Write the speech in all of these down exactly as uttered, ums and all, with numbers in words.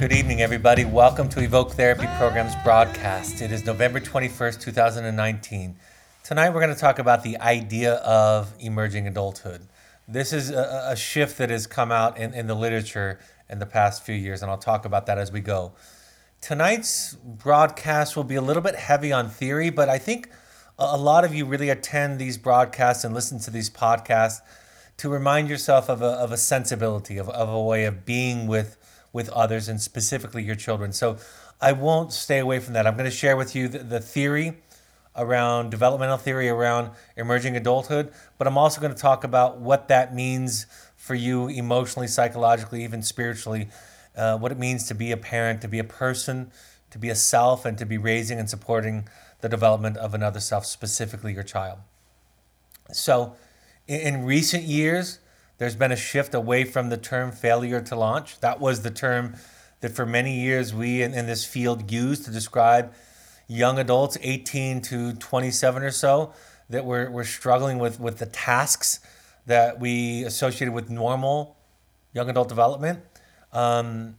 Good evening, everybody. Welcome to Evoke Therapy Program's broadcast. It is November twenty-first, two thousand nineteen. Tonight, we're going to talk about the idea of emerging adulthood. This is a, a shift that has come out in, in the literature in the past few years, and I'll talk about that as we go. Tonight's broadcast will be a little bit heavy on theory, but I think a lot of you really attend these broadcasts and listen to these podcasts to remind yourself of a, of a sensibility, of, of a way of being with with others, and specifically your children. So I won't stay away from that. I'm going to share with you the, the theory around developmental theory around emerging adulthood, but I'm also going to talk about what that means for you emotionally, psychologically, even spiritually, uh, what it means to be a parent, to be a person, to be a self, and to be raising and supporting the development of another self, specifically your child. So in, in recent years, there's been a shift away from the term failure to launch. That was the term that for many years we in, in this field used to describe young adults, eighteen to twenty-seven or so, that were, were struggling with, with the tasks that we associated with normal young adult development. Um,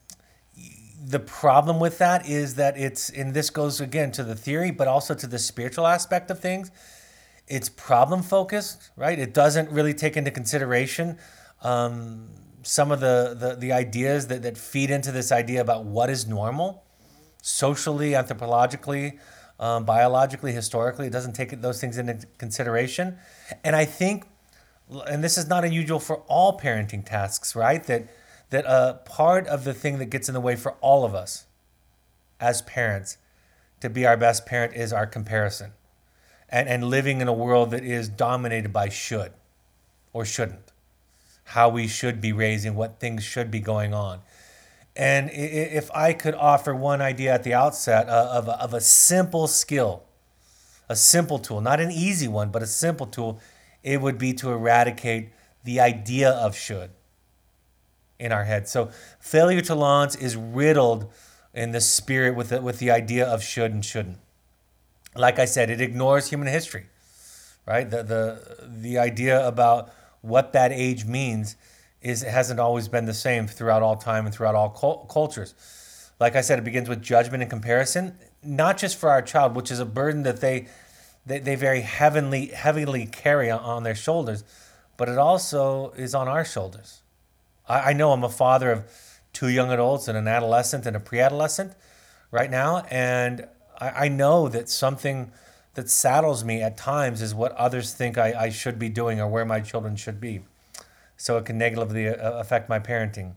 the problem with that is that it's, and this goes again to the theory, but also to the spiritual aspect of things. It's problem focused, right? It doesn't really take into consideration um, some of the, the, the ideas that, that feed into this idea about what is normal, socially, anthropologically, um, biologically, historically. It doesn't take those things into consideration. And I think, and this is not unusual for all parenting tasks, right? That, that a part of the thing that gets in the way for all of us as parents to be our best parent is our comparison. And, and living in a world that is dominated by should or shouldn't, how we should be raising, what things should be going on. And if I could offer one idea at the outset of a, of a simple skill, a simple tool, not an easy one, but a simple tool, it would be to eradicate the idea of should in our head. So failure to launch is riddled in the spirit with the, with the idea of should and shouldn't. Like I said, it ignores human history, right? The the the idea about what that age means is it hasn't always been the same throughout all time and throughout all cult- cultures. Like I said, it begins with judgment and comparison, not just for our child, which is a burden that they they, they very heavily heavily carry on, on their shoulders, but it also is on our shoulders. I, I know I'm a father of two young adults and an adolescent and a pre-adolescent right now, and I know that something that saddles me at times is what others think I, I should be doing or where my children should be. So it can negatively affect my parenting.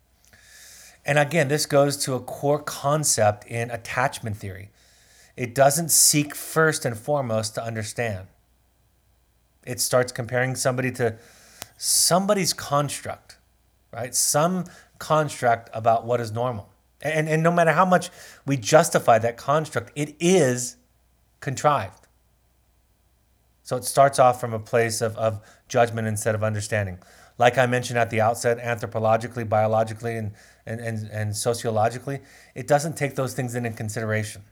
And again, this goes to a core concept in attachment theory. It doesn't seek first and foremost to understand. It starts comparing somebody to somebody's construct, right? Some construct about what is normal. And, and no matter how much we justify that construct, it is contrived. So it starts off from a place of, of judgment instead of understanding. Like I mentioned at the outset, anthropologically, biologically, and, and, and, and sociologically, it doesn't take those things into consideration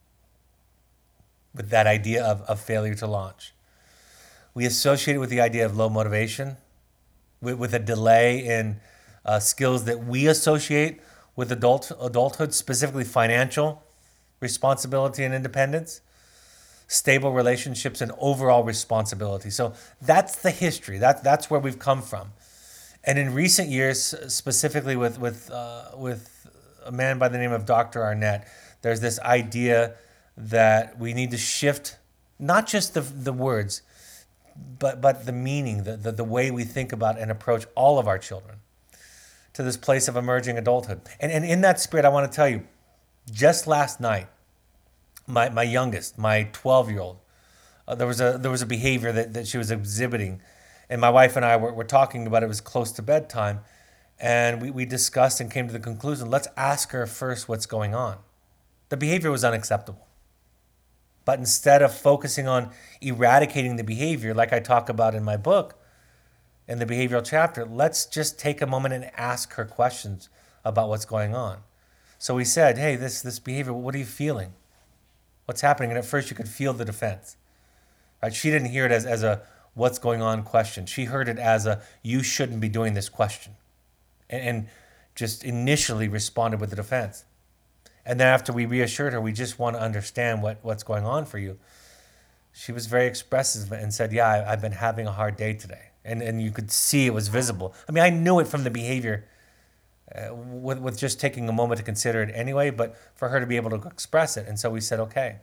with that idea of, of failure to launch. We associate it with the idea of low motivation, with, with a delay in uh, skills that we associate with adult adulthood, specifically financial responsibility and independence, stable relationships, and overall responsibility. So that's the history. That, that's where we've come from. And in recent years, specifically with, with, uh, with a man by the name of Doctor Arnett, there's this idea that we need to shift not just the, the words, but, but the meaning, the, the, the way we think about and approach all of our children to this place of emerging adulthood. And, and in that spirit, I want to tell you, just last night, my, my youngest, my twelve-year-old, uh, there was a there was a behavior that, that she was exhibiting, and my wife and I were, were talking about it. It was close to bedtime, and we, we discussed and came to the conclusion, let's ask her first what's going on. The behavior was unacceptable. But instead of focusing on eradicating the behavior, like I talk about in my book, in the behavioral chapter, let's just take a moment and ask her questions about what's going on. So we said, hey, this this behavior, what are you feeling? What's happening? And at first you could feel the defense. Right? She didn't hear it as, as a what's going on question. She heard it as a you shouldn't be doing this question. And, and just initially responded with the defense. And then after we reassured her, we just want to understand what, what's going on for you, she was very expressive and said, yeah, I, I've been having a hard day today. And, and you could see it was visible. I mean, I knew it from the behavior uh, with, with just taking a moment to consider it anyway, but for her to be able to express it. And so we said, okay.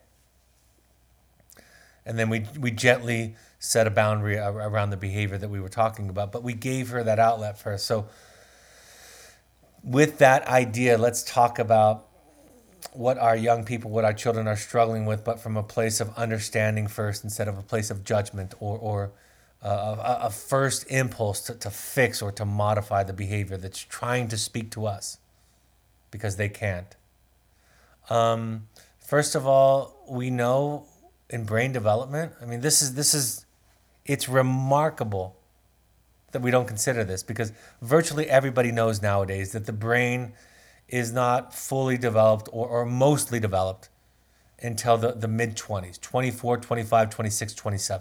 And then we we gently set a boundary around the behavior that we were talking about, but we gave her that outlet first. So with that idea, let's talk about what our young people, what our children are struggling with, but from a place of understanding first instead of a place of judgment or, or uh, a, a first impulse to, to fix or to modify the behavior that's trying to speak to us because they can't. Um, first of all, we know in brain development, I mean, this is this is, it's remarkable that we don't consider this because virtually everybody knows nowadays that the brain is not fully developed or, or mostly developed until the, the mid-twenties, twenty-four, twenty-five, twenty-six, twenty-seven.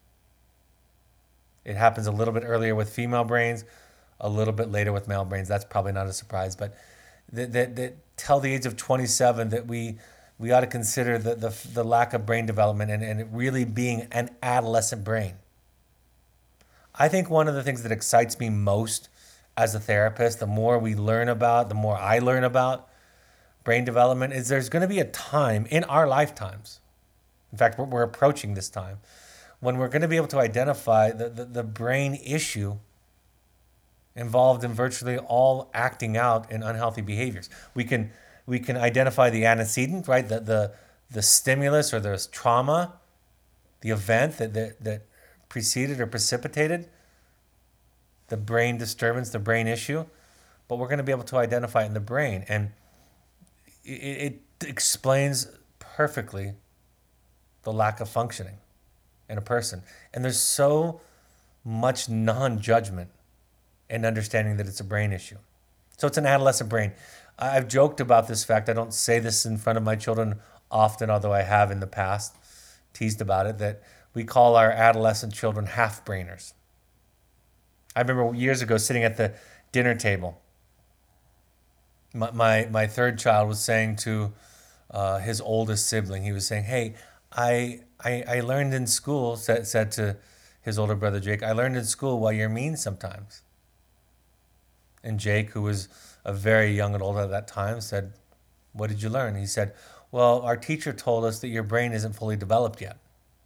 It happens a little bit earlier with female brains, a little bit later with male brains. That's probably not a surprise, but that, that, that till the age of twenty-seven that we we ought to consider the, the, the lack of brain development and, and it really being an adolescent brain. I think one of the things that excites me most as a therapist, the more we learn about, the more I learn about brain development, is there's going to be a time in our lifetimes, in fact, we're, we're approaching this time, when we're going to be able to identify the, the, the brain issue involved in virtually all acting out in unhealthy behaviors. We can we can identify the antecedent, right? The the, the stimulus or the trauma, the event that, that, that preceded or precipitated the brain disturbance, the brain issue, but we're going to be able to identify it in the brain. And it, it explains perfectly the lack of functioning in a person. And there's so much non-judgment and understanding that it's a brain issue. So it's an adolescent brain. I've joked about this fact. I don't say this in front of my children often, although I have in the past teased about it, that we call our adolescent children half-brainers. I remember years ago sitting at the dinner table, my my, my third child was saying to uh, his oldest sibling, he was saying, hey, I, I I learned in school, said, said to his older brother Jake, I learned in school why you're mean sometimes. And Jake, who was a very young adult at that time, said, what did you learn? He said, well, our teacher told us that your brain isn't fully developed yet.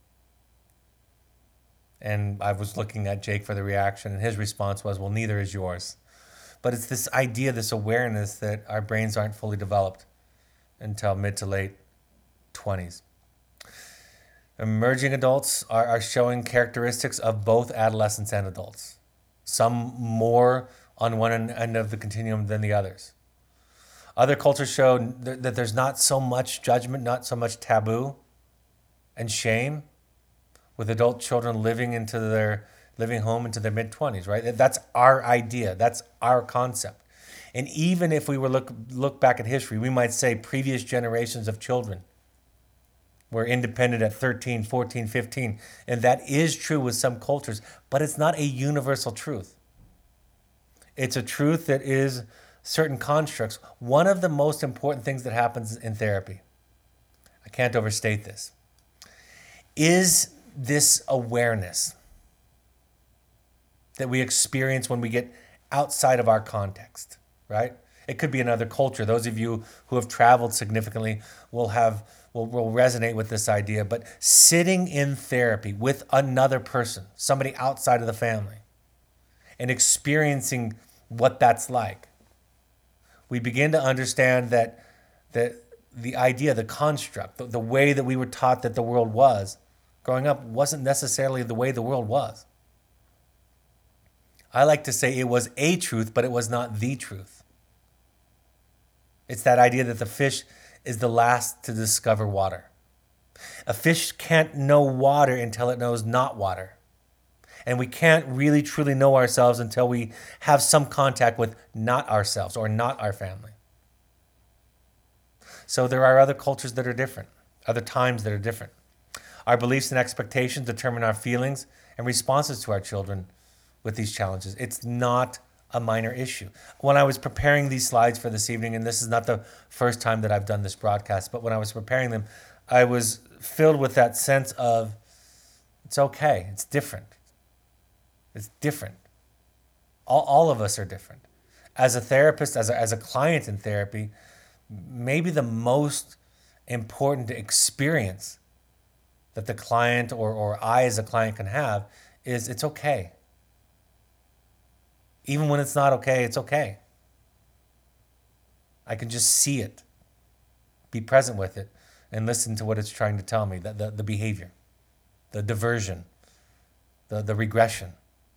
And I was looking at Jake for the reaction, and his response was, well, neither is yours. But it's this idea, this awareness that our brains aren't fully developed until mid to late twenties. Emerging adults are, are showing characteristics of both adolescents and adults. Some more on one end of the continuum than the others. Other cultures show that there's not so much judgment, not so much taboo and shame with adult children living into their living home into their mid-twenties, right? That's our idea. That's our concept. And even if we were look look back at history, we might say previous generations of children were independent at thirteen, fourteen, fifteen. And that is true with some cultures, but it's not a universal truth. It's a truth that is certain constructs. One of the most important things that happens in therapy, I can't overstate this, is this awareness that we experience when we get outside of our context, right? It could be another culture. Those of you who have traveled significantly will have will, will resonate with this idea. But sitting in therapy with another person, somebody outside of the family, and experiencing what that's like, we begin to understand that that the idea, the construct, the, the way that we were taught that the world was growing up wasn't necessarily the way the world was. I like to say it was a truth, but it was not the truth. It's that idea that the fish is the last to discover water. A fish can't know water until it knows not water. And we can't really truly know ourselves until we have some contact with not ourselves or not our family. So there are other cultures that are different, other times that are different. Our beliefs and expectations determine our feelings and responses to our children with these challenges. It's not a minor issue. When I was preparing these slides for this evening, and this is not the first time that I've done this broadcast, but when I was preparing them, I was filled with that sense of it's okay, it's different. It's different. All, all of us are different. As a therapist, as a, as a client in therapy, maybe the most important experience that the client or, or I as a client can have is it's okay. Even when it's not okay, it's okay. I can just see it, be present with it, and listen to what it's trying to tell me, the, the, the behavior, the diversion, the, the regression.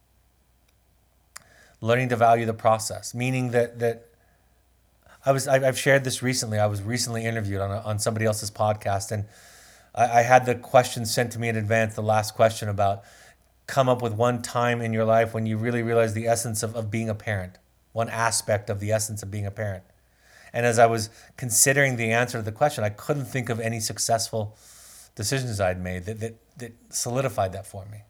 Learning to value the process, meaning that that I was I've shared this recently. I was recently interviewed on a, on somebody else's podcast, and I, I had the question sent to me in advance. The last question about come up with one time in your life when you really realized the essence of, of being a parent, one aspect of the essence of being a parent. And as I was considering the answer to the question, I couldn't think of any successful decisions I'd made that that, that solidified that for me.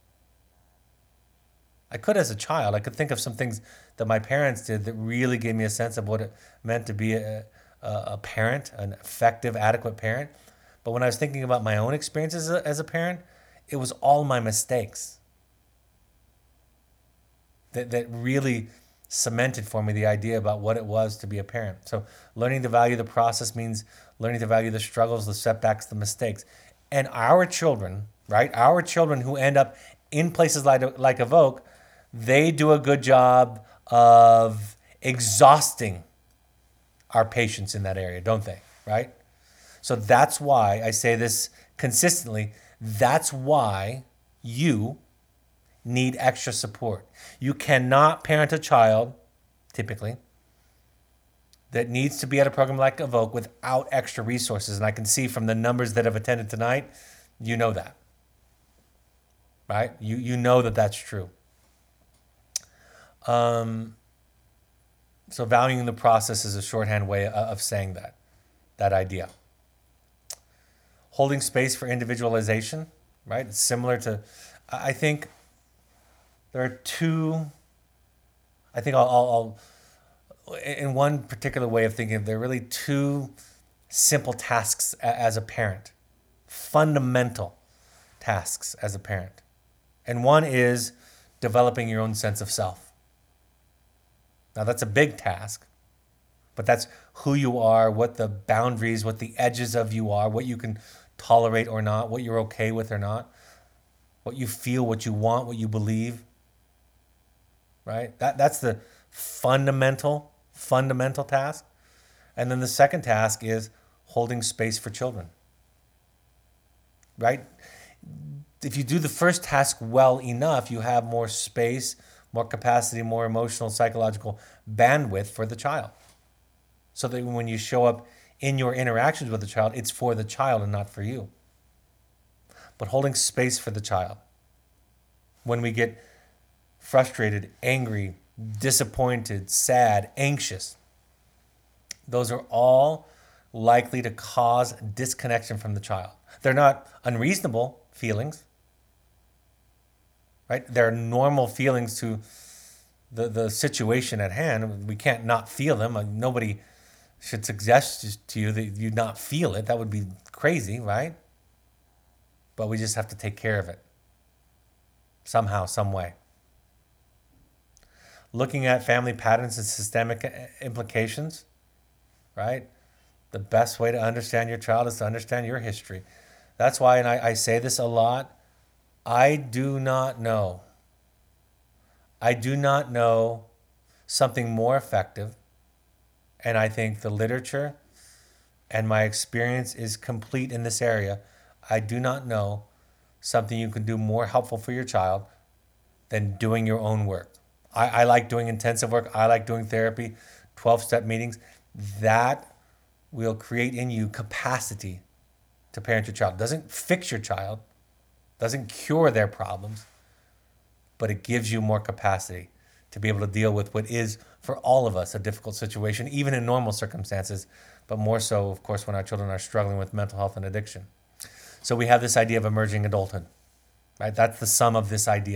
I could as a child. I could think of some things that my parents did that really gave me a sense of what it meant to be a, a, a parent, an effective, adequate parent. But when I was thinking about my own experiences as a, as a parent, it was all my mistakes that, that really cemented for me the idea about what it was to be a parent. So learning to value the process means learning to value the struggles, the setbacks, the mistakes. And our children, right? Our children who end up in places like, like Evoke, they do a good job of exhausting our patients in that area, don't they? Right? So that's why I say this consistently. That's why you need extra support. You cannot parent a child, typically, that needs to be at a program like Evoke without extra resources. And I can see from the numbers that have attended tonight, you know that. Right? You, you know that that's true. Um, so valuing the process is a shorthand way of saying that, that idea. Holding space for individualization, right? It's similar to, I think there are two, I think I'll, I'll, I'll in one particular way of thinking, there are really two simple tasks as a parent, fundamental tasks as a parent. And one is developing your own sense of self. Now, that's a big task, but that's who you are, what the boundaries, what the edges of you are, what you can tolerate or not, what you're okay with or not, what you feel, what you want, what you believe, right? That That's the fundamental, fundamental task. And then the second task is holding space for children, right? If you do the first task well enough, you have more space, more capacity, more emotional, psychological bandwidth for the child. So that when you show up in your interactions with the child, it's for the child and not for you. But holding space for the child. When we get frustrated, angry, disappointed, sad, anxious, those are all likely to cause disconnection from the child. They're not unreasonable feelings. Right? There are normal feelings to the, the situation at hand. We can't not feel them. Like, nobody should suggest to you that you not feel it. That would be crazy, right? But we just have to take care of it somehow, some way. Looking at family patterns and systemic implications, right? The best way to understand your child is to understand your history. That's why, and I, I say this a lot, I do not know. I do not know something more effective, and I think the literature and my experience is complete in this area. I do not know something you can do more helpful for your child than doing your own work. I, I like doing intensive work. I like doing therapy, twelve-step meetings. That will create in you capacity to parent your child. It doesn't fix your child, doesn't cure their problems, but it gives you more capacity to be able to deal with what is, for all of us, a difficult situation, even in normal circumstances, but more so, of course, when our children are struggling with mental health and addiction. So we have this idea of emerging adulthood, right? That's the sum of this idea.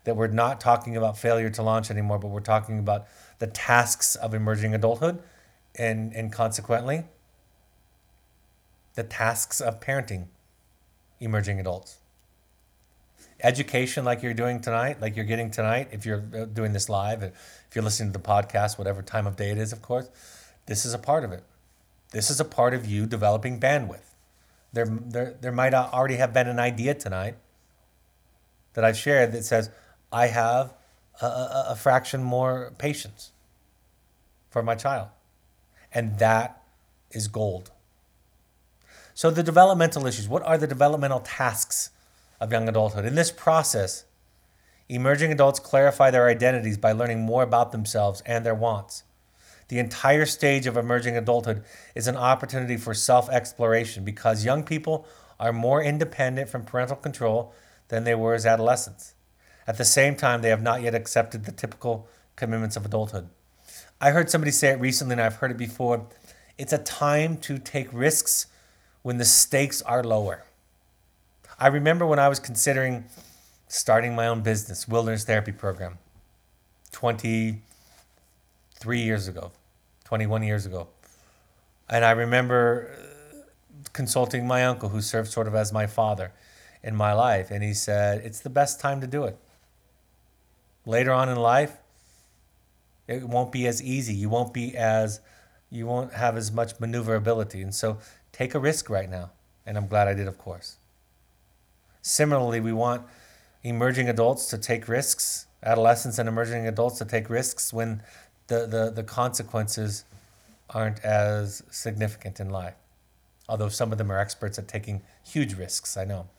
that we're not talking about failure to launch anymore, but we're talking about the tasks of emerging adulthood and, and consequently, the tasks of parenting emerging adults. Education, like you're doing tonight, like you're getting tonight, if you're doing this live, if you're listening to the podcast, whatever time of day it is, of course, this is a part of it. This is a part of you developing bandwidth. There, there, there might already have been an idea tonight that I've shared that says, I have a, a, a fraction more patience for my child. And that is gold. So the developmental issues, what are the developmental tasks of young adulthood? In this process, emerging adults clarify their identities by learning more about themselves and their wants. The entire stage of emerging adulthood is an opportunity for self-exploration because young people are more independent from parental control than they were as adolescents. At the same time, they have not yet accepted the typical commitments of adulthood. I heard somebody say it recently, and I've heard it before. It's a time to take risks when the stakes are lower. I remember when I was considering starting my own business, Wilderness Therapy Program, twenty-three years ago, twenty-one years ago. And I remember consulting my uncle, who served sort of as my father in my life. And he said, it's the best time to do it. Later on in life, it won't be as easy. You won't be as, you won't have as much maneuverability. And so take a risk right now. And I'm glad I did, of course. Similarly, we want emerging adults to take risks, adolescents and emerging adults to take risks when the, the, the consequences aren't as significant in life. Although some of them are experts at taking huge risks, I know.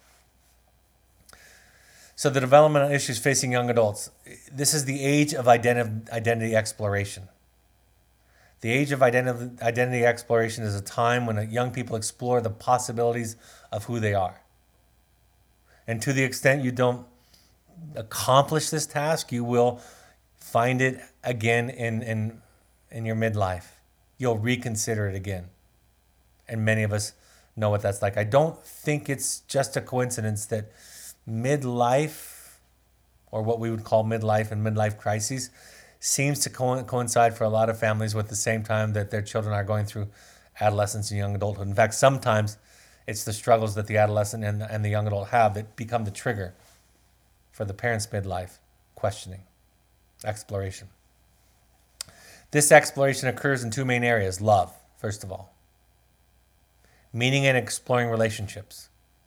So the developmental issues facing young adults. This is the age of identi- identity exploration. The age of identi- identity exploration is a time when young people explore the possibilities of who they are. And to the extent you don't accomplish this task, you will find it again in, in, in your midlife. You'll reconsider it again. And many of us know what that's like. I don't think it's just a coincidence that midlife, or what we would call midlife and midlife crises, seems to co- coincide for a lot of families with the same time that their children are going through adolescence and young adulthood. In fact, sometimes it's the struggles that the adolescent and, and the young adult have that become the trigger for the parents' midlife questioning, exploration. This exploration occurs in two main areas. Love, first of all. Meaning and exploring relationships.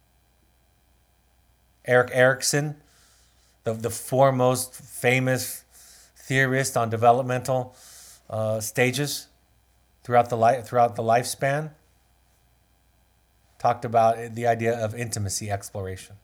Erik Erikson, the, the foremost famous theorist on developmental uh, stages throughout the life, throughout the lifespan, talked about the idea of intimacy exploration.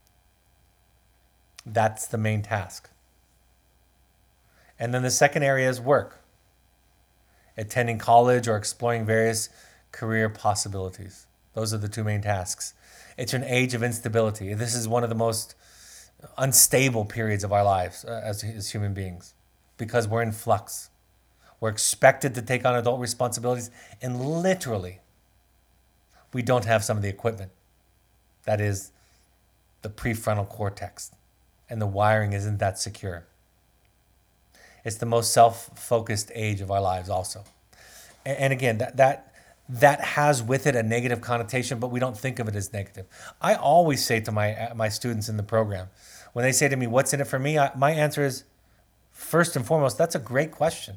That's the main task. And then the second area is work. Attending college or exploring various career possibilities. Those are the two main tasks. It's an age of instability. This is one of the most unstable periods of our lives uh, as, as human beings because we're in flux. We're expected to take on adult responsibilities, and literally, we don't have some of the equipment. That is the prefrontal cortex, and the wiring isn't that secure. It's the most self-focused age of our lives also. And, and again, that, that that has with it a negative connotation, but we don't think of it as negative. I always say to my my students in the program, when they say to me, what's in it for me? I, my answer is, first and foremost, that's a great question.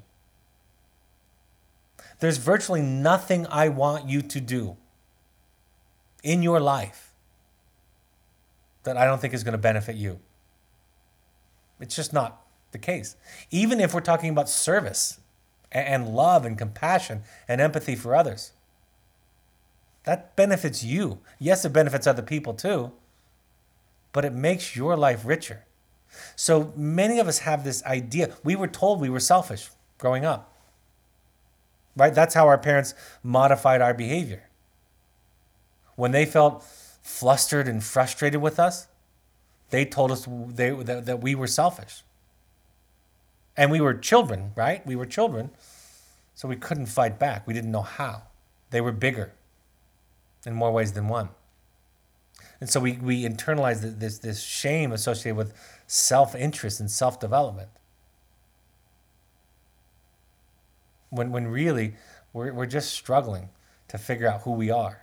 There's virtually nothing I want you to do in your life that I don't think is going to benefit you. It's just not the case. Even if we're talking about service and love and compassion and empathy for others, that benefits you. Yes, it benefits other people too, but it makes your life richer. So many of us have this idea. We were told we were selfish growing up, right? That's how our parents modified our behavior. When they felt flustered and frustrated with us, they told us they, that, that we were selfish. And we were children, right? We were children, so we couldn't fight back. We didn't know how. They were bigger in more ways than one. And so we, we internalize th- this, this shame associated with self-interest and self-development. When, when really, we're, we're just struggling to figure out who we are.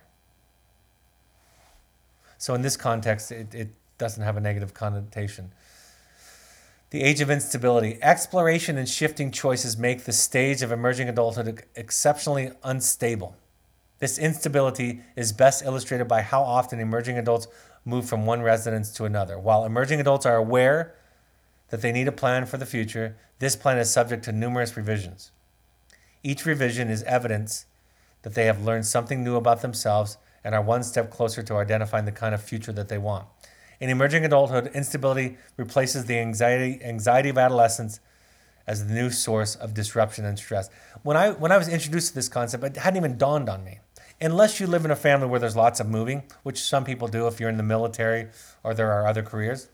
So in this context, it, it doesn't have a negative connotation. The age of instability. Exploration and shifting choices make the stage of emerging adulthood exceptionally unstable. This instability is best illustrated by how often emerging adults move from one residence to another. While emerging adults are aware that they need a plan for the future, this plan is subject to numerous revisions. Each revision is evidence that they have learned something new about themselves and are one step closer to identifying the kind of future that they want. In emerging adulthood, instability replaces the anxiety, anxiety of adolescence as the new source of disruption and stress. When I when I was introduced to this concept, it hadn't even dawned on me. Unless you live in a family where there's lots of moving, which some people do if you're in the military or there are other careers.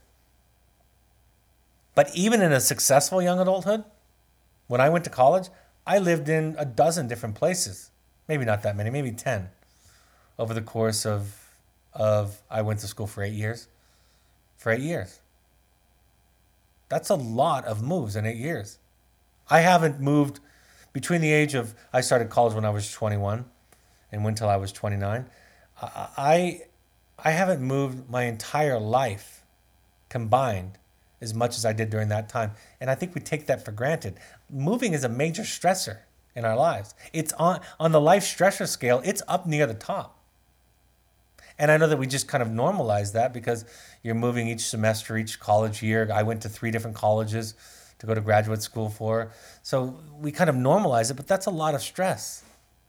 But even in a successful young adulthood, when I went to college, I lived in a dozen different places. Maybe not that many, maybe ten. Over the course of, of I went to school for eight years. For eight years. That's a lot of moves in eight years. I haven't moved between the age of, I started college when I was twenty-one and went till I was twenty-nine. I, I haven't moved my entire life combined as much as I did during that time. And I think we take that for granted. Moving is a major stressor in our lives. It's on, on the life stressor scale, it's up near the top. And I know that we just kind of normalize that because you're moving each semester, each college year. I went to three different colleges to go to graduate school for. So we kind of normalize it, but that's a lot of stress.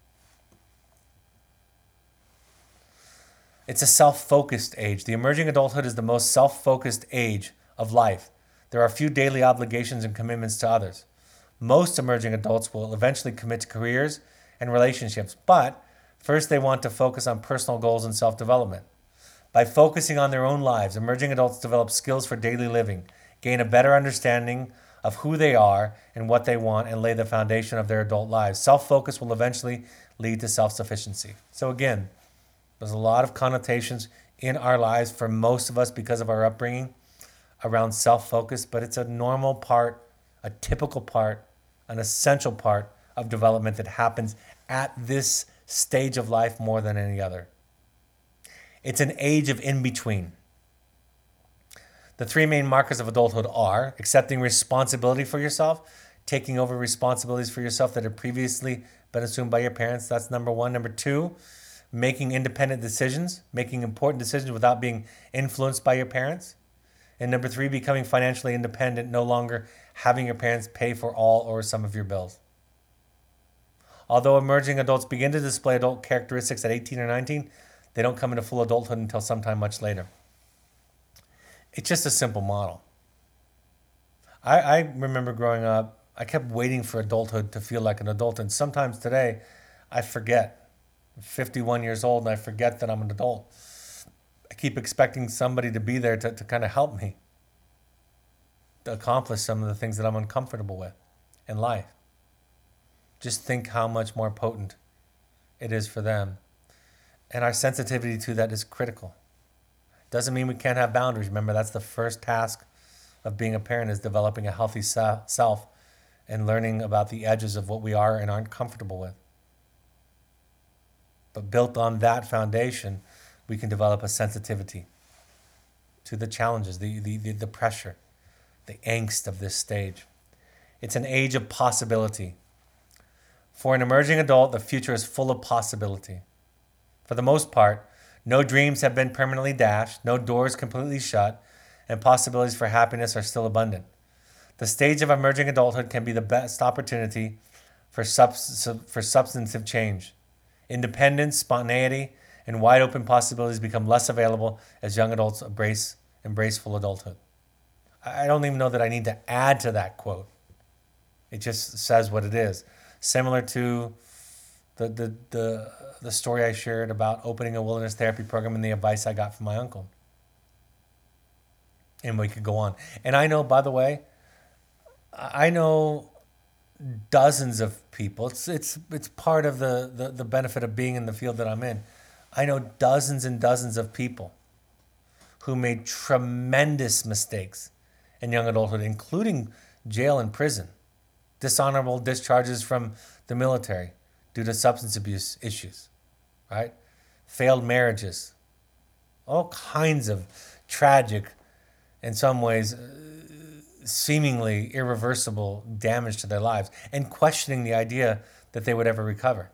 It's a self-focused age. The emerging adulthood is the most self-focused age of life. There are few daily obligations and commitments to others. Most emerging adults will eventually commit to careers and relationships, but first they want to focus on personal goals and self-development. By focusing on their own lives, emerging adults develop skills for daily living, gain a better understanding of who they are and what they want, and lay the foundation of their adult lives. Self-focus will eventually lead to self-sufficiency. So again, there's a lot of connotations in our lives for most of us because of our upbringing around self-focus, but it's a normal part, a typical part, an essential part of development that happens at this stage of life more than any other. It's an age of in-between. The three main markers of adulthood are accepting responsibility for yourself, taking over responsibilities for yourself that had previously been assumed by your parents. That's number one. Number two, making independent decisions, making important decisions without being influenced by your parents. And number three, becoming financially independent, no longer having your parents pay for all or some of your bills. Although emerging adults begin to display adult characteristics at eighteen or nineteen, they don't come into full adulthood until sometime much later. It's just a simple model. I, I remember growing up, I kept waiting for adulthood to feel like an adult. And sometimes today, I forget. I'm fifty-one years old and I forget that I'm an adult. I keep expecting somebody to be there to, to kind of help me to accomplish some of the things that I'm uncomfortable with in life. Just think how much more potent it is for them. And our sensitivity to that is critical. Doesn't mean we can't have boundaries. Remember, that's the first task of being a parent, is developing a healthy self and learning about the edges of what we are and aren't comfortable with. But built on that foundation, we can develop a sensitivity to the challenges, the, the, the, the pressure, the angst of this stage. It's an age of possibility. For an emerging adult, the future is full of possibility. For the most part, no dreams have been permanently dashed, no doors completely shut, and possibilities for happiness are still abundant. The stage of emerging adulthood can be the best opportunity for, subs- for substantive change. Independence, spontaneity, and wide open possibilities become less available as young adults embrace, embrace full adulthood. I don't even know that I need to add to that quote. It just says what it is. Similar to the, the, the, the story I shared about opening a wilderness therapy program and the advice I got from my uncle. And we could go on. And I know, by the way, I know dozens of people. It's it's it's part of the, the, the benefit of being in the field that I'm in. I know dozens and dozens of people who made tremendous mistakes in young adulthood, including jail and prison, dishonorable discharges from the military due to substance abuse issues, right? Failed marriages, all kinds of tragic, in some ways, seemingly irreversible damage to their lives, and questioning the idea that they would ever recover.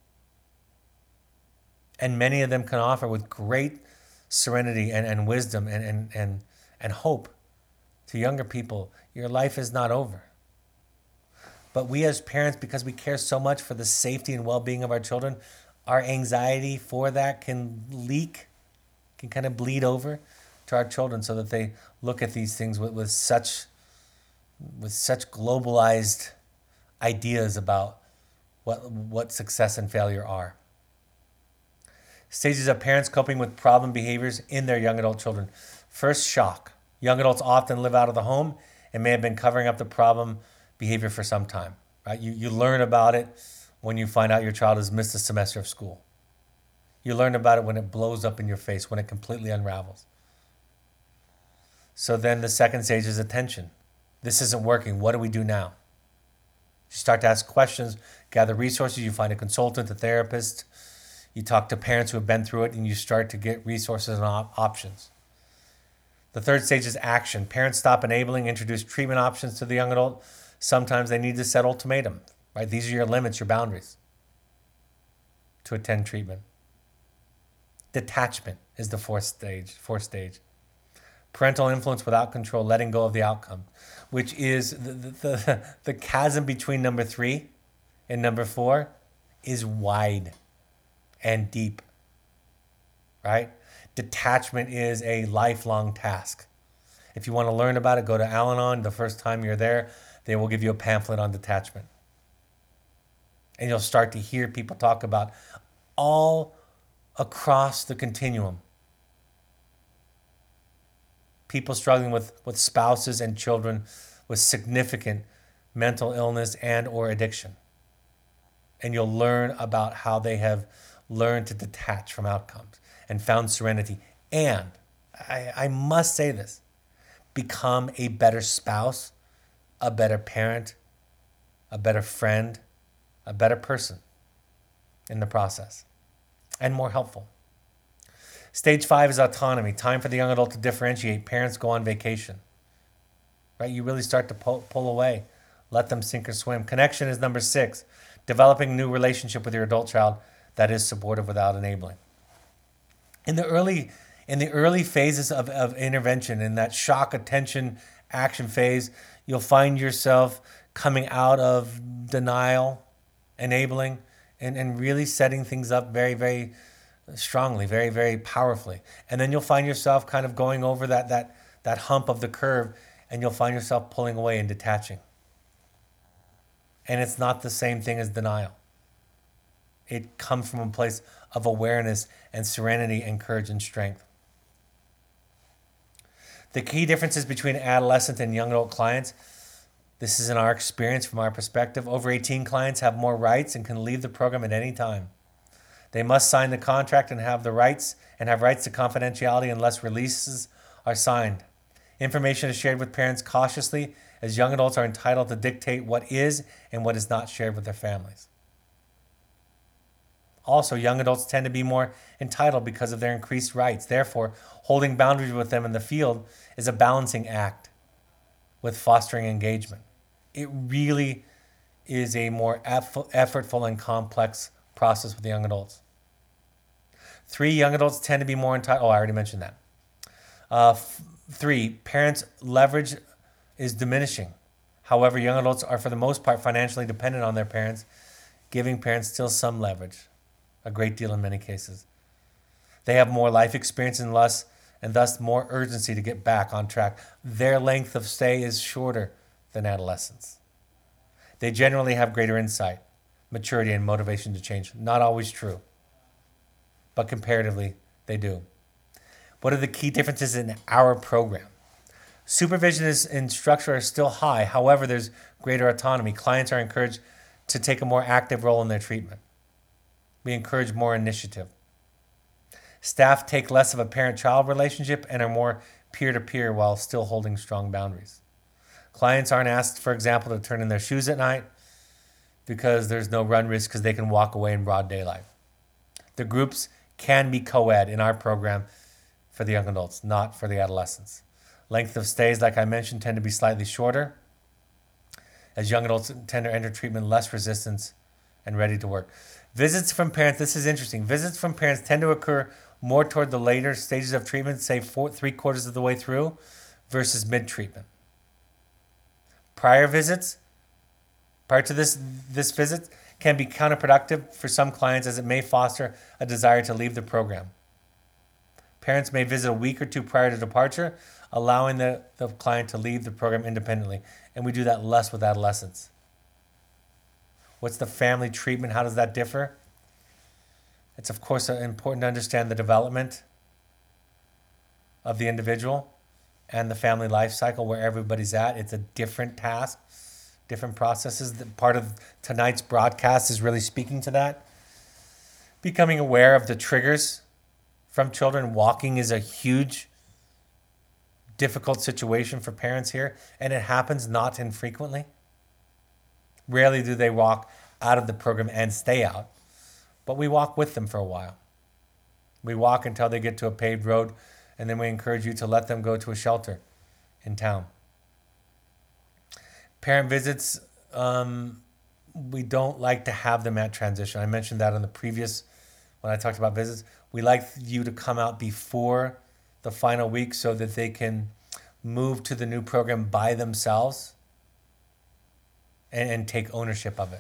And many of them can offer with great serenity and, and wisdom and, and, and, and hope to younger people, your life is not over. But we as parents, because we care so much for the safety and well-being of our children, our anxiety for that can leak, can kind of bleed over to our children so that they look at these things with, with such with such globalized ideas about what what success and failure are. Stages of parents coping with problem behaviors in their young adult children. First, shock. Young adults often live out of the home and may have been covering up the problem behavior for some time. Right? You, you learn about it when you find out your child has missed a semester of school. You learn about it when it blows up in your face, when it completely unravels. So then the second stage is attention. This isn't working. What do we do now? You start to ask questions, gather resources. You find a consultant, a therapist. You talk to parents who have been through it, and you start to get resources and op- options. The third stage is action. Parents stop enabling, introduce treatment options to the young adult. Sometimes they need to set ultimatum. Right? These are your limits, your boundaries to attend treatment. Detachment is the fourth stage. Fourth stage. Parental influence without control, letting go of the outcome, which is the, the, the, the chasm between number three and number four is wide and deep, right? Detachment is a lifelong task. If you want to learn about it, go to Al-Anon. The first time you're there, they will give you a pamphlet on detachment. And you'll start to hear people talk about all across the continuum. People struggling with, with spouses and children with significant mental illness and or addiction. And you'll learn about how they have learned to detach from outcomes and found serenity. And I, I must say this, become a better spouse, a better parent, a better friend, a better person in the process, and more helpful. Stage five is autonomy, time for the young adult to differentiate. Parents go on vacation, right? You really start to pull, pull away, let them sink or swim. Connection is number six, developing a new relationship with your adult child that is supportive without enabling. In the early, in the early phases of, of intervention, in that shock, attention, action phase, you'll find yourself coming out of denial, enabling, and, and really setting things up very, very strongly, very, very powerfully. And then you'll find yourself kind of going over that that that hump of the curve, and you'll find yourself pulling away and detaching. And it's not the same thing as denial. It comes from a place of awareness and serenity and courage and strength. The key differences between adolescent and young adult clients, this is in our experience from our perspective. Over eighteen clients have more rights and can leave the program at any time. They must sign the contract and have the rights and have rights to confidentiality unless releases are signed. Information is shared with parents cautiously, as young adults are entitled to dictate what is and what is not shared with their families. Also, young adults tend to be more entitled because of their increased rights. Therefore, holding boundaries with them in the field is a balancing act with fostering engagement. It really is a more effortful and complex process with the young adults. Three, young adults tend to be more entitled. Oh, I already mentioned that. Uh, f- three, parents' leverage is diminishing. However, young adults are for the most part financially dependent on their parents, giving parents still some leverage, a great deal in many cases. They have more life experience and less, and thus more urgency to get back on track. Their length of stay is shorter than adolescents. They generally have greater insight, maturity, and motivation to change. Not always true, but comparatively, they do. What are the key differences in our program? Supervision is, and structure are still high. However, there's greater autonomy. Clients are encouraged to take a more active role in their treatment. We encourage more initiative. Staff take less of a parent-child relationship and are more peer-to-peer while still holding strong boundaries. Clients aren't asked, for example, to turn in their shoes at night because there's no run risk because they can walk away in broad daylight. The groups can be co-ed in our program for the young adults, not for the adolescents. Length of stays, like I mentioned, tend to be slightly shorter as young adults tend to enter treatment less resistance and ready to work. Visits from parents, this is interesting. Visits from parents tend to occur more toward the later stages of treatment, say four, three quarters of the way through, versus mid-treatment. Prior visits, prior to this, this visit, can be counterproductive for some clients as it may foster a desire to leave the program. Parents may visit a week or two prior to departure, allowing the, the client to leave the program independently. And we do that less with adolescents. What's the family treatment? How does that differ? It's, of course, important to understand the development of the individual and the family life cycle where everybody's at. It's a different task, different processes. Part of tonight's broadcast is really speaking to that. Becoming aware of the triggers from children. Walking is a huge, difficult situation for parents here, and it happens not infrequently. Rarely do they walk out of the program and stay out, but we walk with them for a while. We walk until they get to a paved road, and then we encourage you to let them go to a shelter in town. Parent visits, um, we don't like to have them at transition. I mentioned that on the previous, when I talked about visits. We like you to come out before the final week so that they can move to the new program by themselves and, and take ownership of it.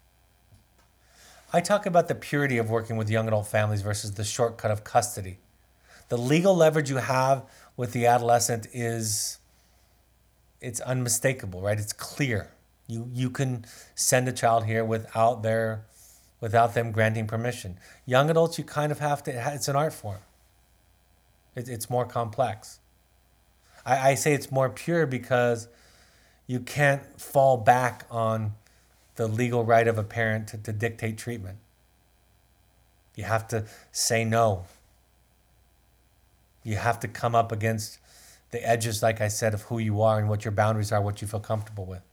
I talk about the purity of working with young adult families versus the shortcut of custody. The legal leverage you have with the adolescent is, it's unmistakable, right? It's clear. You you can send a child here without their, without them granting permission. Young adults, you kind of have to, it's an art form. It, it's more complex. I, I say it's more pure because you can't fall back on the legal right of a parent to, to dictate treatment. You have to say no. You have to come up against the edges, like I said, of who you are and what your boundaries are, what you feel comfortable with.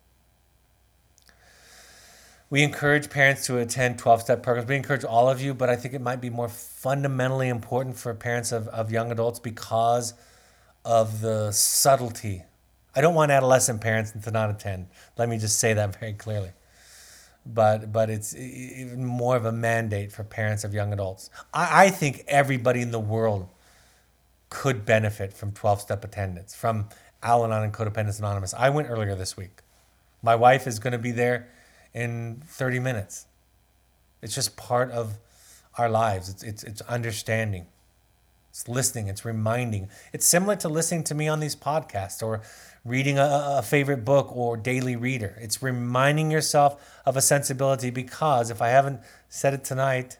We encourage parents to attend twelve-step programs. We encourage all of you, but I think it might be more fundamentally important for parents of, of young adults because of the subtlety. I don't want adolescent parents to not attend. Let me just say that very clearly. But but it's even more of a mandate for parents of young adults. I, I think everybody in the world could benefit from twelve-step attendance, from Al-Anon and Codependence Anonymous. I went earlier this week. My wife is going to be there in thirty minutes. It's just part of our lives. It's it's it's understanding. It's listening. It's reminding. It's similar to listening to me on these podcasts or reading a, a favorite book or daily reader. It's reminding yourself of a sensibility because, if I haven't said it tonight,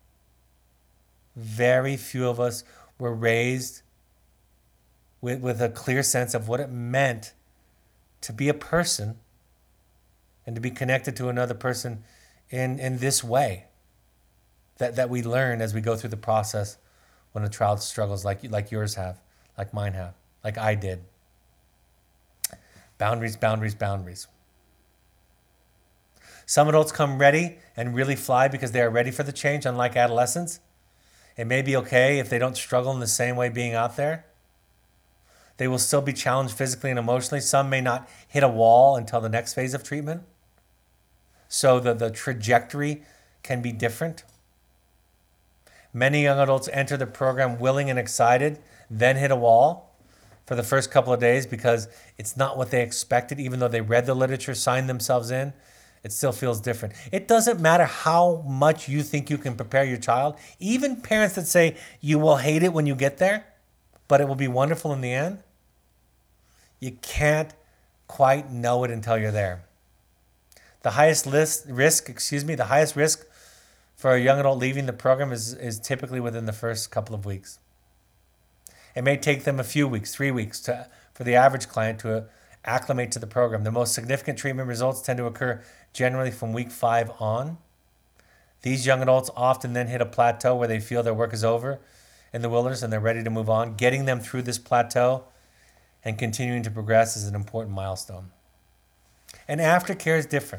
very few of us were raised with, with a clear sense of what it meant to be a person and to be connected to another person in, in this way that, that we learn as we go through the process when a child struggles like, like yours have, like mine have, like I did. Boundaries, boundaries, boundaries. Some adults come ready and really fly because they are ready for the change, unlike adolescents. It may be okay if they don't struggle in the same way being out there. They will still be challenged physically and emotionally. Some may not hit a wall until the next phase of treatment. So the, the trajectory can be different. Many young adults enter the program willing and excited, then hit a wall for the first couple of days because it's not what they expected. Even though they read the literature, signed themselves in, it still feels different. It doesn't matter how much you think you can prepare your child. Even parents that say you will hate it when you get there, but it will be wonderful in the end. You can't quite know it until you're there. The highest list, risk, excuse me, the highest risk for a young adult leaving the program is, is typically within the first couple of weeks. It may take them a few weeks, three weeks, to, for the average client to acclimate to the program. The most significant treatment results tend to occur generally from week five on. These young adults often then hit a plateau where they feel their work is over in the wilderness and they're ready to move on, getting them through this plateau and continuing to progress is an important milestone. And aftercare is different.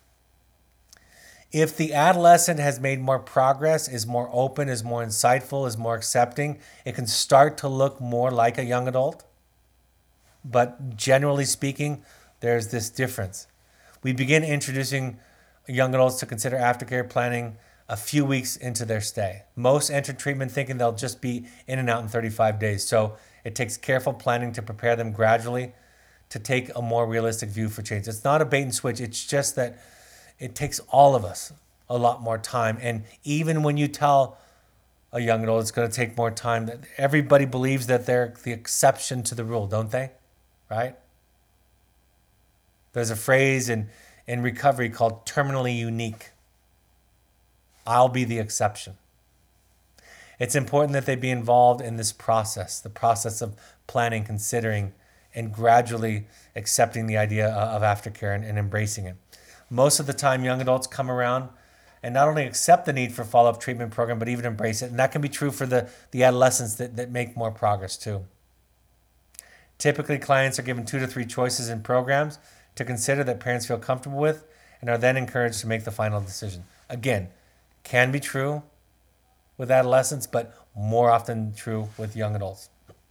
If the adolescent has made more progress, is more open, is more insightful, is more accepting, it can start to look more like a young adult. But generally speaking, there's this difference. We begin introducing young adults to consider aftercare planning a few weeks into their stay. Most enter treatment thinking they'll just be in and out in thirty-five days. So it takes careful planning to prepare them gradually to take a more realistic view for change. It's not a bait and switch. It's just that it takes all of us a lot more time. And even when you tell a young adult it's going to take more time, that everybody believes that they're the exception to the rule, don't they? Right? There's a phrase in, in recovery called terminally unique. I'll be the exception. It's important that they be involved in this process, the process of planning, considering, and gradually accepting the idea of aftercare and, and embracing it. Most of the time, young adults come around and not only accept the need for follow-up treatment program, but even embrace it. And that can be true for the, the adolescents that, that make more progress too. Typically, clients are given two to three choices in programs to consider that parents feel comfortable with and are then encouraged to make the final decision. Again, can be true with adolescents, but more often true with young adults.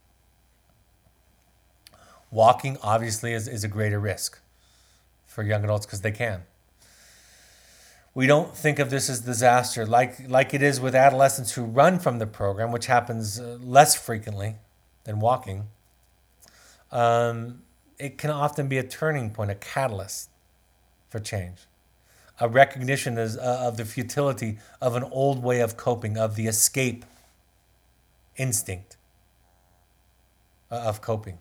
Walking, obviously, is, is a greater risk for young adults because they can. We don't think of this as disaster like, like it is with adolescents who run from the program, which happens uh, less frequently than walking. Um, it can often be a turning point, a catalyst for change. A recognition is, uh, of the futility of an old way of coping, of the escape instinct uh, of coping.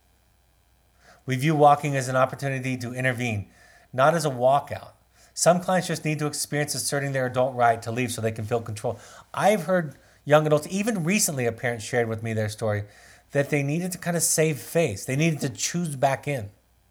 We view walking as an opportunity to intervene, not as a walkout. Some clients just need to experience asserting their adult right to leave so they can feel control. I've heard young adults, even recently a parent shared with me their story, that they needed to kind of save face. They needed to choose back in.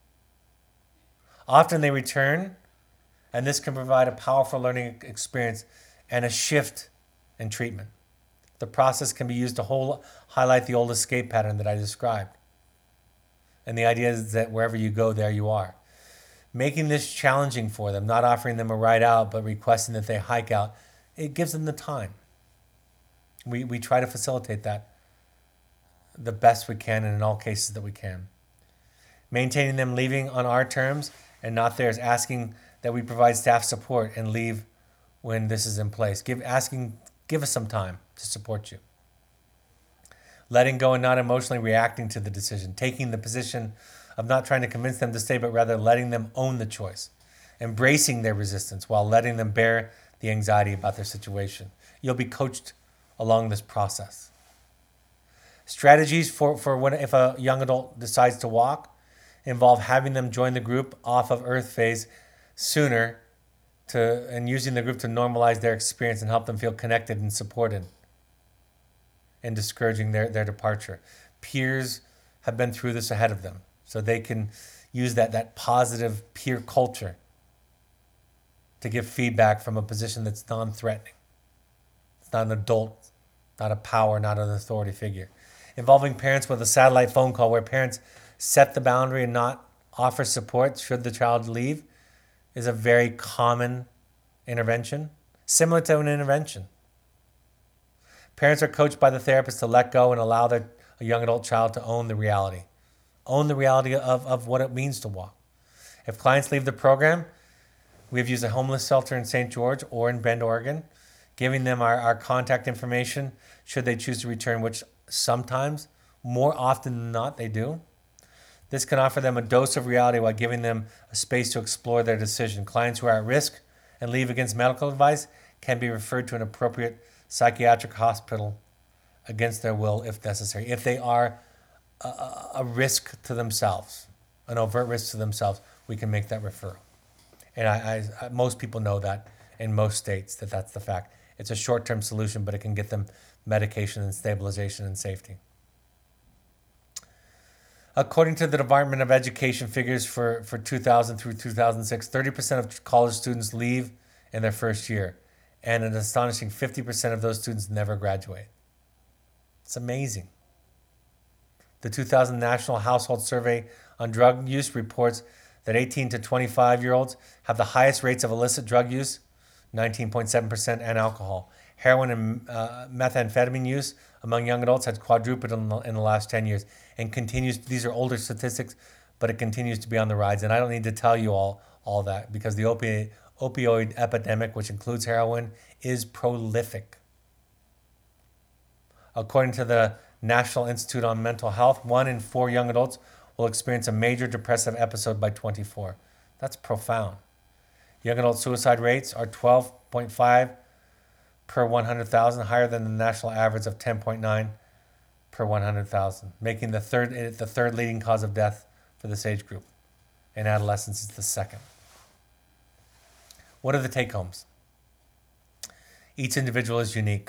Often they return, and this can provide a powerful learning experience and a shift in treatment. The process can be used to whole, highlight the old escape pattern that I described. And the idea is that wherever you go, there you are. Making this challenging for them, not offering them a ride out, but requesting that they hike out, it gives them the time. We, we try to facilitate that the best we can and in all cases that we can. Maintaining them leaving on our terms and not theirs, asking that we provide staff support and leave when this is in place. Give asking, give us some time to support you. Letting go and not emotionally reacting to the decision. Taking the position of not trying to convince them to stay, but rather letting them own the choice. Embracing their resistance while letting them bear the anxiety about their situation. You'll be coached along this process. Strategies for, for when if a young adult decides to walk involve having them join the group off of earth phase sooner to and using the group to normalize their experience and help them feel connected and supported and discouraging their, their departure. Peers have been through this ahead of them, so they can use that, that positive peer culture to give feedback from a position that's non-threatening. It's not an adult, not a power, not an authority figure. Involving parents with a satellite phone call where parents set the boundary and not offer support should the child leave is a very common intervention, similar to an intervention. Parents are coached by the therapist to let go and allow their a young adult child to own the reality. Own the reality of, of what it means to walk. If clients leave the program, we have used a homeless shelter in Saint George or in Bend, Oregon, giving them our, our contact information should they choose to return, which sometimes, more often than not, they do. This can offer them a dose of reality while giving them a space to explore their decision. Clients who are at risk and leave against medical advice can be referred to an appropriate psychiatric hospital against their will if necessary. If they are a, a risk to themselves, an overt risk to themselves, we can make that referral. And I, I, most people know that in most states that that's the fact. It's a short-term solution, but it can get them medication and stabilization and safety. According to the Department of Education figures for, for two thousand through two thousand six, thirty percent of college students leave in their first year, and an astonishing fifty percent of those students never graduate. It's amazing. The two thousand National Household Survey on Drug Use reports that eighteen to twenty-five-year-olds have the highest rates of illicit drug use, nineteen point seven percent, and alcohol. Heroin and uh, methamphetamine use among young adults has quadrupled in the, in the last ten years and continues. These are older statistics, but it continues to be on the rise. And I don't need to tell you all, all that because the opi- opioid epidemic, which includes heroin, is prolific. According to the National Institute on Mental Health, one in four young adults will experience a major depressive episode by twenty-four. That's profound. Young adult suicide rates are twelve point five per one hundred thousand, higher than the national average of ten point nine per one hundred thousand, making the third the third leading cause of death for this age group. In adolescence, is the second. What are the take-homes? Each individual is unique.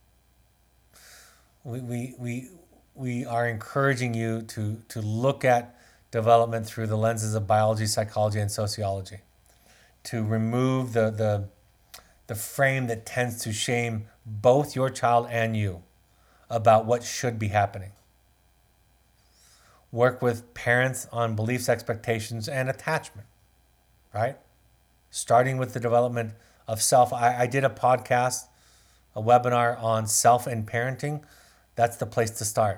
We, we, we, we are encouraging you to, to look at development through the lenses of biology, psychology, and sociology, to remove the, the, the frame that tends to shame both your child and you about what should be happening. Work with parents on beliefs, expectations, and attachment, right? Starting with the development of self. I, I did a podcast, a webinar on self and parenting. That's the place to start.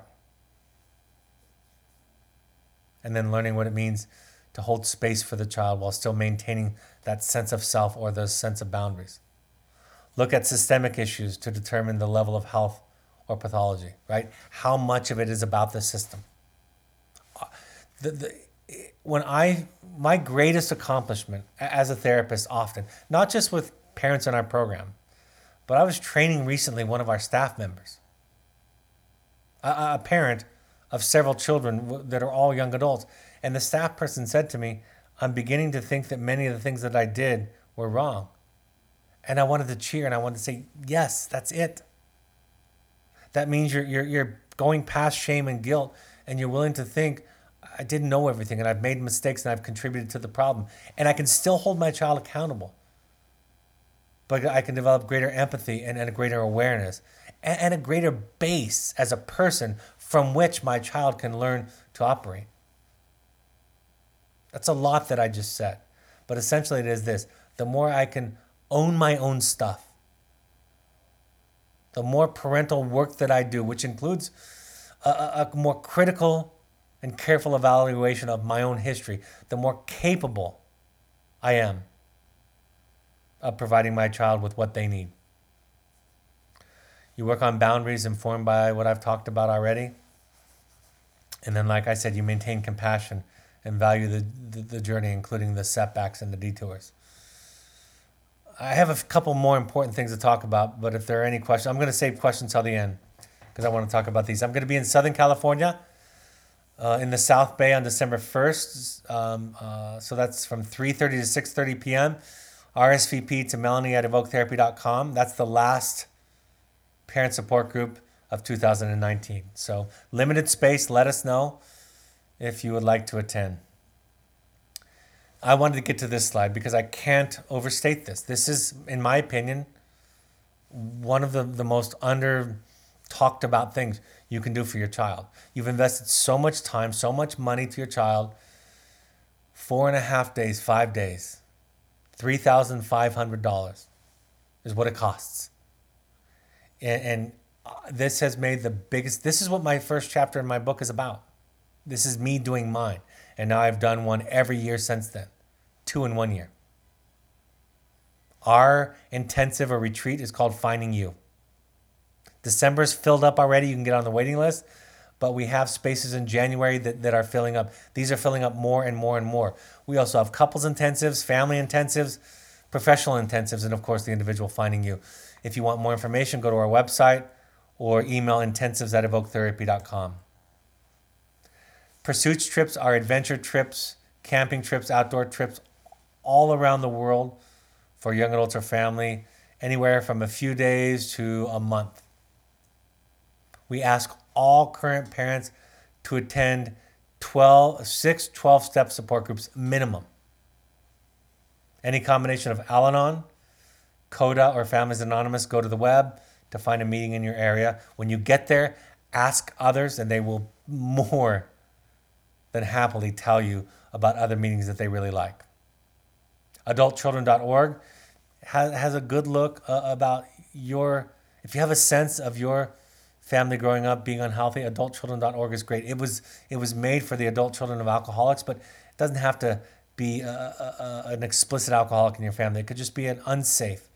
And then learning what it means to hold space for the child while still maintaining that sense of self or those sense of boundaries. Look at systemic issues to determine the level of health or pathology, right? How much of it is about the system? The, the, when I, my greatest accomplishment as a therapist often, not just with parents in our program, but I was training recently one of our staff members, a, a parent of several children that are all young adults. And the staff person said to me, I'm beginning to think that many of the things that I did were wrong. And I wanted to cheer and I wanted to say, yes, that's it. That means you're, you're, you're going past shame and guilt and you're willing to think, I didn't know everything and I've made mistakes and I've contributed to the problem. And I can still hold my child accountable. But I can develop greater empathy and, and a greater awareness and, and a greater base as a person from which my child can learn to operate. That's a lot that I just said. But essentially it is this. The more I can own my own stuff, the more parental work that I do, which includes a, a, a more critical and careful evaluation of my own history, the more capable I am of providing my child with what they need. You work on boundaries informed by what I've talked about already. And then, like I said, you maintain compassion and value the, the, the journey, including the setbacks and the detours. I have a couple more important things to talk about, but if there are any questions, I'm going to save questions till the end because I want to talk about these. I'm going to be in Southern California, uh, in the South Bay on December first. Um, uh, so that's from three thirty to six thirty p.m. R S V P to Melanie at evoke therapy dot com. That's the last parent support group of two thousand nineteen. So limited space. Let us know if you would like to attend. I wanted to get to this slide because I can't overstate this. This is, in my opinion, one of the, the most under talked about things you can do for your child. You've invested so much time, so much money to your child. Four and a half days, five days, three thousand five hundred dollars is what it costs. And, and this has made the biggest, this is what my first chapter in my book is about. This is me doing mine. And now I've done one every year since then. Two in one year. Our intensive or retreat is called Finding You. December's filled up already. You can get on the waiting list. But we have spaces in January that, that are filling up. These are filling up more and more and more. We also have couples intensives, family intensives, professional intensives, and of course the individual Finding You. If you want more information, go to our website or email intensives at evoke therapy dot com. Pursuits trips are adventure trips, camping trips, outdoor trips all around the world for young adults or family, anywhere from a few days to a month. We ask all current parents to attend twelve, six twelve-step support groups minimum. Any combination of Al-Anon, CODA, or Families Anonymous, go to the web to find a meeting in your area. When you get there, Ask others, and they will more than happily tell you about other meetings that they really like. adult children dot org has, has a good look uh, about your, if you have a sense of your family growing up being unhealthy, adult children dot org is great. It was it was made for the adult children of alcoholics, but it doesn't have to be a, a, a, an explicit alcoholic in your family. It could just be an unsafe.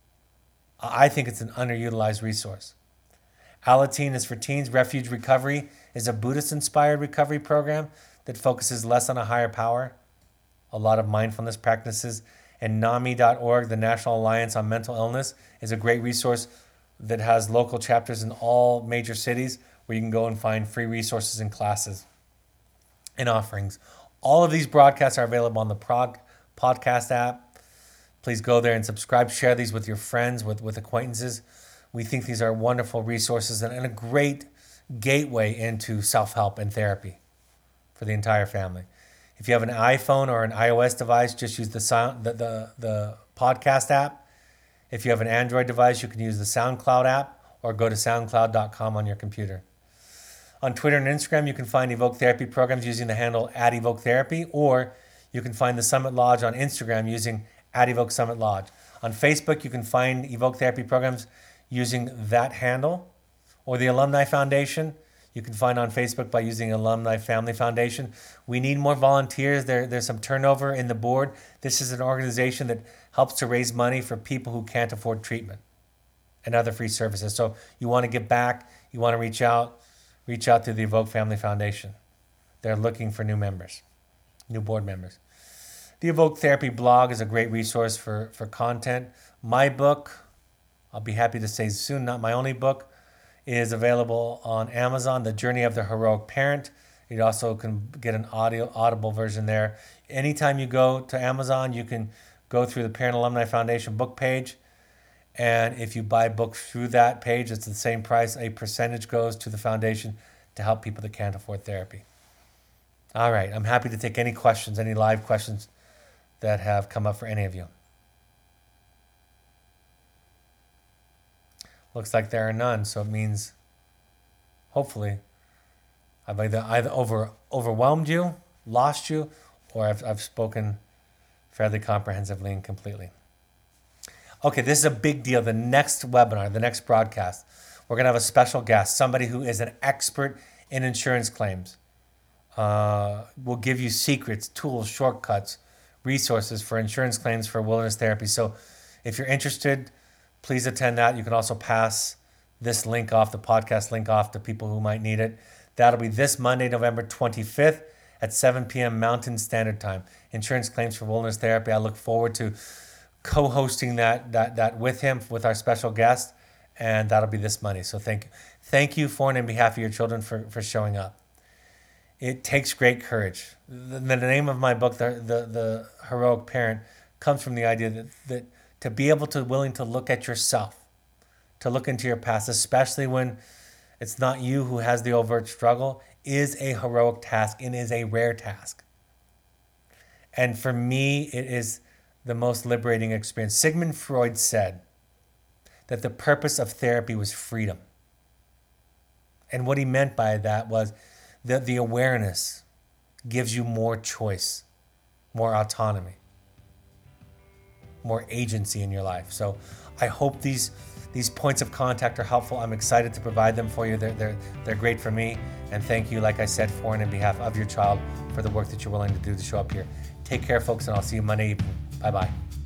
I think it's an underutilized resource. Alateen is for teens. Refuge Recovery is a Buddhist-inspired recovery program that focuses less on a higher power, a lot of mindfulness practices. And NAMI dot org, the National Alliance on Mental Illness, is a great resource that has local chapters in all major cities where you can go and find free resources and classes and offerings. All of these broadcasts are available on the prog- podcast app. Please go there and subscribe. Share these with your friends, with, with acquaintances. We think these are wonderful resources and, and a great gateway into self-help and therapy for the entire family. If you have an iPhone or an iOS device, just use the sound, the, the, the podcast app. If you have an Android device, you can use the SoundCloud app or go to soundcloud dot com on your computer. On Twitter and Instagram, you can find Evoke Therapy programs using the handle at Evoke Therapy, or you can find the Summit Lodge on Instagram using at Evoke Summit Lodge. On Facebook, you can find Evoke Therapy programs using that handle, or the Alumni Foundation. You can find on Facebook by using Alumni Family Foundation. We need more volunteers. There, there's some turnover in the board. This is an organization that helps to raise money for people who can't afford treatment and other free services. So you want to give back, you want to reach out, reach out to the Evoke Family Foundation. They're looking for new members, new board members. The Evoke Therapy blog is a great resource for, for content. My book, I'll be happy to say soon, not my only book, is available on Amazon, The Journey of the Heroic Parent. You also can get an audio audible version there. Anytime you go to Amazon, you can go through the Parent Alumni Foundation book page. And if you buy books through that page, it's the same price. A percentage goes to the foundation to help people that can't afford therapy. All right, I'm happy to take any questions, any live questions that have come up for any of you. Looks like there are none, so it means, hopefully, I've either, either over, overwhelmed you, lost you, or I've, I've spoken fairly comprehensively and completely. Okay, this is a big deal. The next webinar, the next broadcast, we're going to have a special guest, somebody who is an expert in insurance claims. Uh, we'll give you secrets, tools, shortcuts, resources for insurance claims for wilderness therapy. So if you're interested, please attend that. You can also pass this link off, the podcast link off to people who might need it. That'll be this Monday, November twenty-fifth at seven p.m. Mountain Standard Time. Insurance claims for wilderness therapy. I look forward to co-hosting that that that with him, with our special guest, and that'll be this Monday. So thank you. Thank you for and on behalf of your children for, for showing up. It takes great courage. The, the name of my book, the, the, the Heroic Parent, comes from the idea that, that to be able to willing to look at yourself, to look into your past, especially when it's not you who has the overt struggle, is a heroic task and is a rare task. And for me, it is the most liberating experience. Sigmund Freud said that the purpose of therapy was freedom. And what he meant by that was that the awareness gives you more choice, more autonomy, more agency in your life. So I hope these these points of contact are helpful. I'm excited to provide them for you. They're, they're, they're great for me. And thank you, like I said, for and on behalf of your child for the work that you're willing to do to show up here. Take care, folks, and I'll see you Monday evening. Bye-bye.